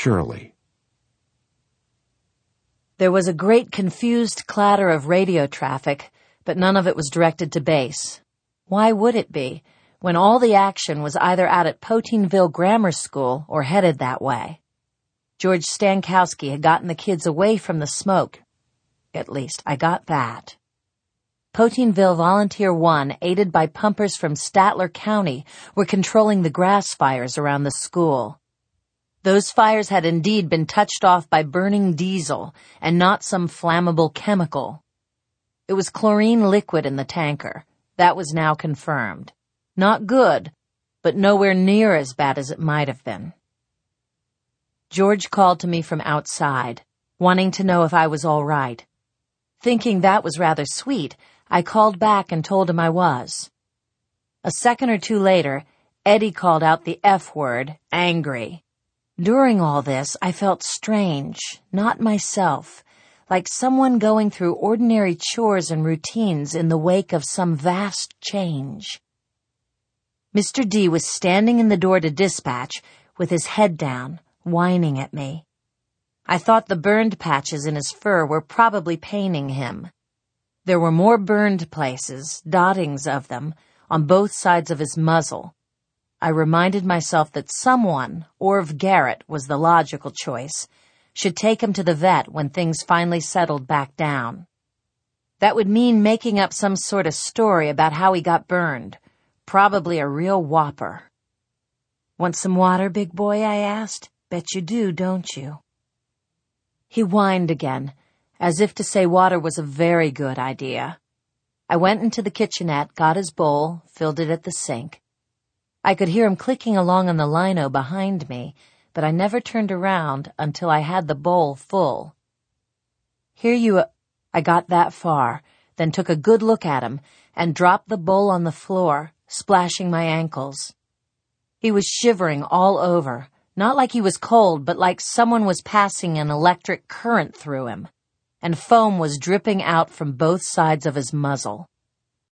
Shirley. There was a great confused clatter of radio traffic, but none of it was directed to base. Why would it be, when all the action was either out at Poteenville Grammar School or headed that way? George Stankowski had gotten the kids away from the smoke. At least, I got that. Poteenville Volunteer 1, aided by pumpers from Statler County, were controlling the grass fires around the school. Those fires had indeed been touched off by burning diesel and not some flammable chemical. It was chlorine liquid in the tanker. That was now confirmed. Not good, but nowhere near as bad as it might have been. George called to me from outside, wanting to know if I was all right. Thinking that was rather sweet, I called back and told him I was. A second or two later, Eddie called out the F word, angry. During all this, I felt strange, not myself, like someone going through ordinary chores and routines in the wake of some vast change. Mr. D was standing in the door to dispatch with his head down, whining at me. I thought the burned patches in his fur were probably paining him. There were more burned places, dottings of them, on both sides of his muzzle. I reminded myself that someone, Orv Garrett was the logical choice, should take him to the vet when things finally settled back down. That would mean making up some sort of story about how he got burned, probably a real whopper. "Want some water, big boy?" I asked. "Bet you do, don't you?" He whined again, as if to say water was a very good idea. I went into the kitchenette, got his bowl, filled it at the sink. I could hear him clicking along on the lino behind me, but I never turned around until I had the bowl full. I got that far, then took a good look at him and dropped the bowl on the floor, splashing my ankles. He was shivering all over, not like he was cold, but like someone was passing an electric current through him, and foam was dripping out from both sides of his muzzle.